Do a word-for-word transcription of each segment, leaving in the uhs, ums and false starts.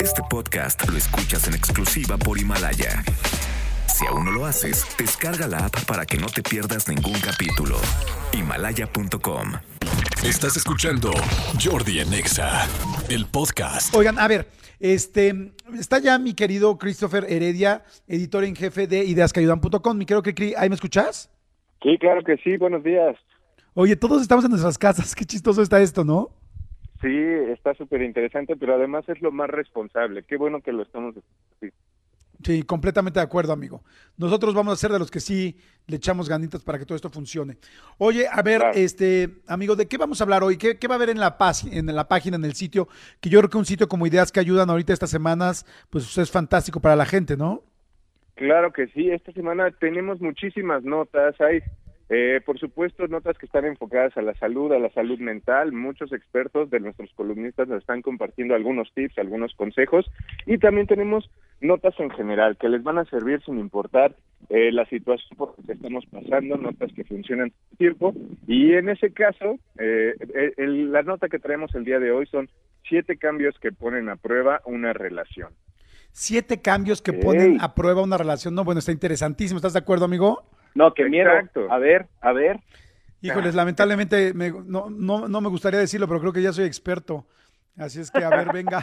Este podcast lo escuchas en exclusiva por Himalaya. Si aún no lo haces, descarga la app para que no te pierdas ningún capítulo. Himalaya punto com. Estás escuchando Jordi en Exa, el podcast. Oigan, a ver, este, está ya mi querido Christopher Heredia, editor en jefe de ideas que ayudan punto com. Mi querido Cricri, ¿ahí me escuchas? Sí, claro que sí, buenos días. Oye, todos estamos en nuestras casas, qué chistoso está esto, ¿no? Sí, está súper interesante, pero además es lo más responsable. Qué bueno que lo estamos haciendo. Sí, completamente de acuerdo, amigo. Nosotros vamos a ser de los que sí le echamos ganitas para que todo esto funcione. Oye, a ver, Claro. este, amigo, ¿de qué vamos a hablar hoy? ¿Qué, qué va a haber en la, paz, en la página, en el sitio? Que yo creo que un sitio como Ideas que Ayudan ahorita estas semanas, pues es fantástico para la gente, ¿no? Claro que sí, esta semana tenemos muchísimas notas. Hay, eh, por supuesto, notas que están enfocadas a la salud, a la salud mental. Muchos expertos de nuestros columnistas nos están compartiendo algunos tips, algunos consejos. Y también tenemos notas en general que les van a servir sin importar eh, la situación por la que estamos pasando, notas que funcionan todo el tiempo. Y en ese caso, eh, el, el, la nota que traemos el día de hoy son siete cambios que ponen a prueba una relación. Siete cambios que Ey. ponen a prueba una relación. No, bueno, está interesantísimo. ¿Estás de acuerdo, amigo? No, qué miedo. Exacto. A ver, a ver. Híjoles, lamentablemente me- no, no, no me gustaría decirlo, pero creo que ya soy experto. Así es que, a ver, venga.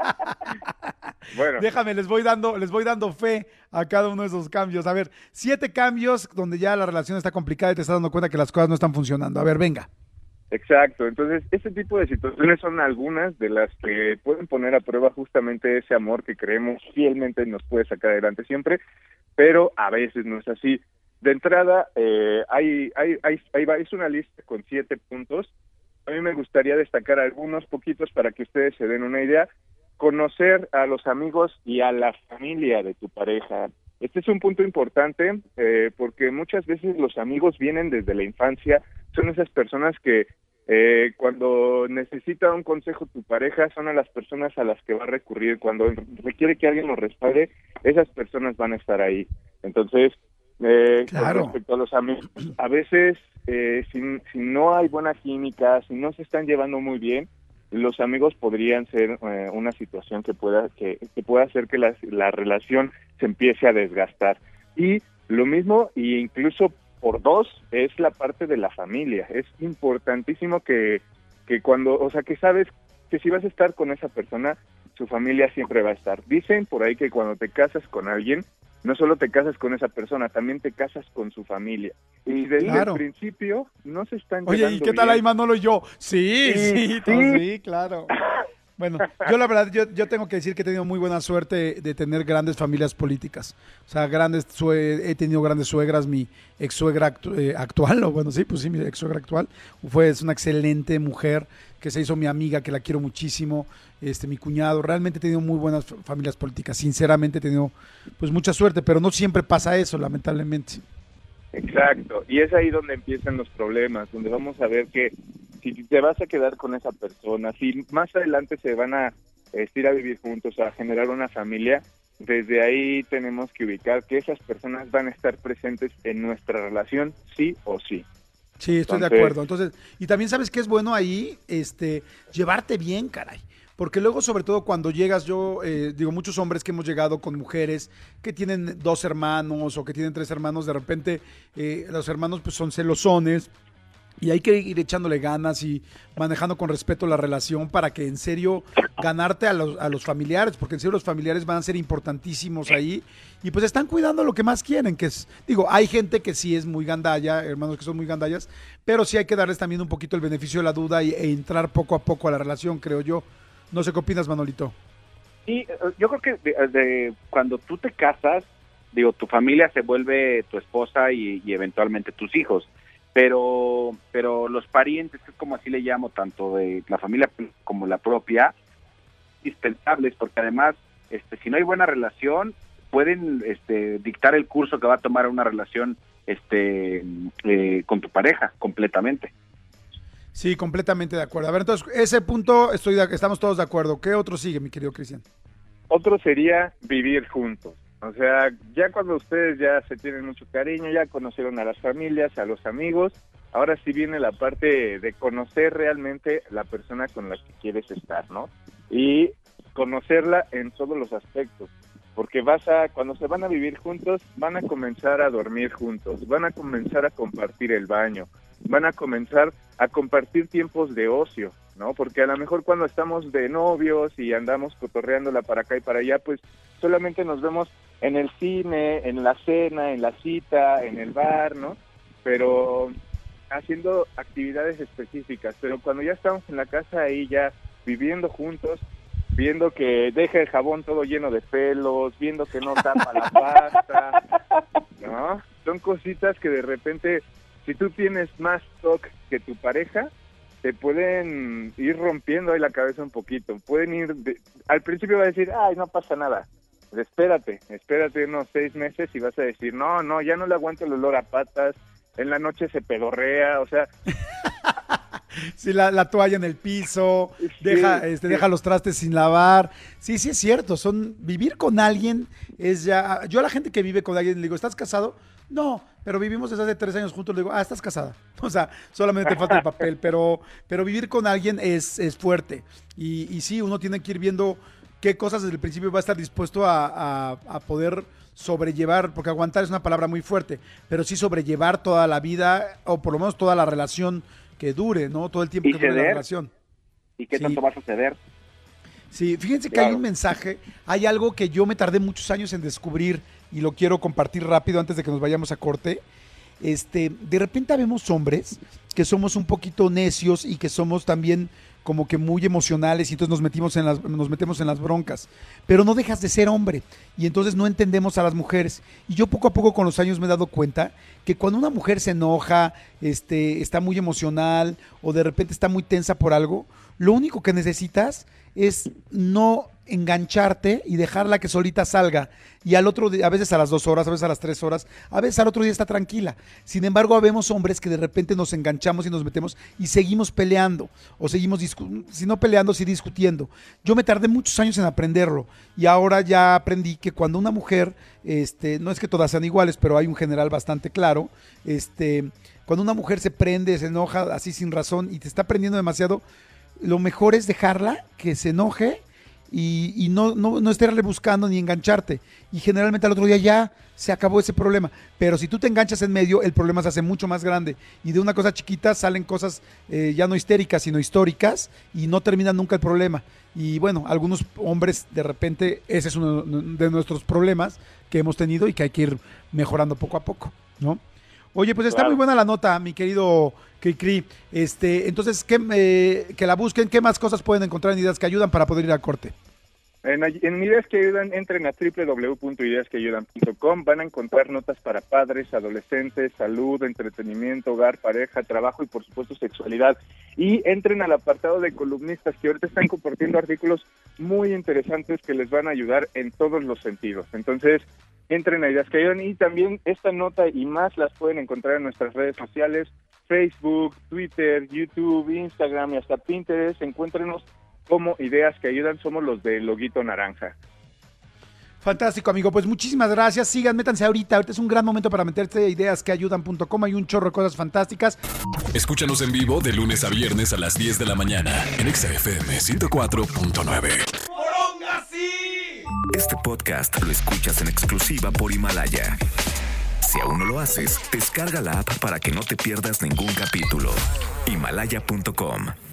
Bueno, Déjame, les voy dando, les voy dando fe a cada uno de esos cambios. A ver, siete cambios donde ya la relación está complicada y te estás dando cuenta que las cosas no están funcionando. A ver, venga. exacto. Entonces, este tipo de situaciones son algunas de las que pueden poner a prueba justamente ese amor que creemos fielmente nos puede sacar adelante siempre, pero a veces no es así. De entrada, eh, hay, hay, hay, hay, va- es una lista con siete puntos. A mí me gustaría destacar algunos poquitos para que ustedes se den una idea. Conocer a los amigos y a la familia de tu pareja. Este es un punto importante eh, porque muchas veces los amigos vienen desde la infancia, son esas personas que eh, cuando necesita un consejo tu pareja son a las personas a las que va a recurrir, cuando requiere que alguien lo respalde, esas personas van a estar ahí. Entonces, eh, Claro. con respecto a los amigos, a veces eh, si, si no hay buena química, si no se están llevando muy bien, los amigos podrían ser eh, una situación que pueda que, que pueda hacer que la, la relación se empiece a desgastar. Y lo mismo, y incluso por dos, es la parte de la familia. Es importantísimo que, que cuando, o sea, que sabes que si vas a estar con esa persona, su familia siempre va a estar. Dicen por ahí que cuando te casas con alguien, no solo te casas con esa persona, también te casas con su familia. Y desde Claro. el principio no se están Oye, ¿y llevando qué tal bien. ahí Manolo y yo? Sí, Sí, sí, sí. no, sí, claro. Bueno, yo la verdad, yo, yo tengo que decir que he tenido muy buena suerte de tener grandes familias políticas. O sea, grandes, sue- he tenido grandes suegras. Mi ex suegra actu- eh, actual, o bueno, sí, pues sí, mi ex suegra actual, fue, es una excelente mujer que se hizo mi amiga, que la quiero muchísimo. Este, mi cuñado, realmente he tenido muy buenas fa- familias políticas. Sinceramente he tenido, pues, mucha suerte, pero no siempre pasa eso, lamentablemente. Exacto, y es ahí donde empiezan los problemas, donde vamos a ver que si te vas a quedar con esa persona, si más adelante se van a este, ir a vivir juntos, a generar una familia, desde ahí tenemos que ubicar que esas personas van a estar presentes en nuestra relación, sí o sí. Sí, estoy de Entonces- acuerdo. Entonces, y también sabes que es bueno ahí, este, llevarte bien, caray. Porque luego, sobre todo cuando llegas, yo eh, digo, muchos hombres que hemos llegado con mujeres que tienen dos hermanos o que tienen tres hermanos, de repente eh, los hermanos pues son celosones y hay que ir echándole ganas y manejando con respeto la relación para que en serio ganarte a los, a los familiares, porque en serio los familiares van a ser importantísimos ahí y pues están cuidando lo que más quieren, que es, digo, hay gente que sí es muy gandalla, hermanos que son muy gandallas, pero sí hay que darles también un poquito el beneficio de la duda y, e entrar poco a poco a la relación, creo yo. No sé qué opinas, Manolito. Y eh, yo creo que de, de- cuando tú te casas, digo, tu familia se vuelve tu esposa y, y eventualmente tus hijos. Pero, pero los parientes, que es como así le llamo, tanto de la familia como la propia, indispensables, porque además, este, si no hay buena relación, pueden este, dictar el curso que va a tomar una relación este, eh, con tu pareja, completamente. Sí, completamente de acuerdo. A ver, entonces, ese punto estoy de- estamos todos de acuerdo. ¿Qué otro sigue, mi querido Cristian? Otro sería vivir juntos. O sea, ya cuando ustedes ya se tienen mucho cariño, ya conocieron a las familias, a los amigos, ahora sí viene la parte de conocer realmente la persona con la que quieres estar, ¿no? Y conocerla en todos los aspectos, porque vas a, cuando se van a vivir juntos, van a comenzar a dormir juntos, van a comenzar a compartir el baño, van a comenzar a compartir tiempos de ocio, ¿no? Porque a lo mejor cuando estamos de novios y andamos cotorreándola para acá y para allá, pues solamente nos vemos en el cine, en la cena, en la cita, en el bar, ¿no? Pero haciendo actividades específicas, pero cuando ya estamos en la casa ahí ya viviendo juntos, viendo que deja el jabón todo lleno de pelos, viendo que no tapa la pasta, ¿no? Son cositas que de repente, si tú tienes más toque que tu pareja, te pueden ir rompiendo ahí la cabeza un poquito. Pueden ir, de, al principio va a decir, ay, no pasa nada. Espérate, espérate unos seis meses y vas a decir, no, no, ya no le aguanto el olor a patas, en la noche se pedorrea, o sea... Sí, la, la toalla en el piso, sí, deja, este, sí. deja los trastes sin lavar. Sí, sí es cierto, son vivir con alguien es ya... Yo a la gente que vive con alguien le digo, ¿estás casado? No, pero vivimos desde hace tres años juntos, le digo, ah, estás casada. O sea, solamente te falta el papel, pero, pero vivir con alguien es, es fuerte. Y, y sí, uno tiene que ir viendo qué cosas desde el principio va a estar dispuesto a, a, a poder sobrellevar, porque aguantar es una palabra muy fuerte, pero sí sobrellevar toda la vida, o por lo menos toda la relación que dure, ¿no? Todo el tiempo y que ceder. dure la relación. ¿Y qué sí. tanto vas a ceder? Sí, fíjense que claro. hay un mensaje, hay algo que yo me tardé muchos años en descubrir y lo quiero compartir rápido antes de que nos vayamos a corte. Este, de repente vemos hombres que somos un poquito necios y que somos también como que muy emocionales y entonces nos metimos en las, nos metemos en las broncas, pero no dejas de ser hombre y entonces no entendemos a las mujeres. Y yo poco a poco con los años me he dado cuenta que cuando una mujer se enoja, este, está muy emocional o de repente está muy tensa por algo, lo único que necesitas es no engancharte y dejarla que solita salga. Y al otro día, a veces a las dos horas, a veces a las tres horas, a veces al otro día está tranquila. Sin embargo, habemos hombres que de repente nos enganchamos y nos metemos y seguimos peleando. O seguimos, discu- si no peleando, sí discutiendo. Yo me tardé muchos años en aprenderlo. Y ahora ya aprendí que cuando una mujer, este, no es que todas sean iguales, pero hay un general bastante claro, este, cuando una mujer se prende, se enoja así sin razón y te está prendiendo demasiado, lo mejor es dejarla que se enoje y, y no, no, no estarle buscando ni engancharte. Y generalmente al otro día ya se acabó ese problema. Pero si tú te enganchas en medio, el problema se hace mucho más grande. Y de una cosa chiquita salen cosas eh, ya no histéricas, sino históricas y no termina nunca el problema. Y bueno, algunos hombres de repente, ese es uno de nuestros problemas que hemos tenido y que hay que ir mejorando poco a poco, ¿no? Oye, pues está claro. Muy buena la nota, mi querido Cricri. Este, entonces, ¿qué, eh, que la busquen, ¿qué más cosas pueden encontrar en Ideas que Ayudan para poder ir a corte? En, en Ideas que Ayudan, entren a doble u doble u doble u punto ideas que ayudan punto com. Van a encontrar notas para padres, adolescentes, salud, entretenimiento, hogar, pareja, trabajo y por supuesto sexualidad. Y entren al apartado de columnistas que ahorita están compartiendo artículos muy interesantes que les van a ayudar en todos los sentidos. Entonces, entren a Ideas que Ayudan y también esta nota y más las pueden encontrar en nuestras redes sociales, Facebook, Twitter, YouTube, Instagram y hasta Pinterest. Encuéntrenos como Ideas que Ayudan, somos los de loguito naranja. Fantástico, amigo, pues muchísimas gracias, sigan, métanse ahorita, ahorita es un gran momento para meterse a ideas que ayudan punto com, hay un chorro de cosas fantásticas. Escúchanos en vivo de lunes a viernes a las diez de la mañana en Exa F M ciento cuatro punto nueve. Este podcast lo escuchas en exclusiva por Himalaya. Si aún no lo haces, descarga la app para que no te pierdas ningún capítulo. Himalaya punto com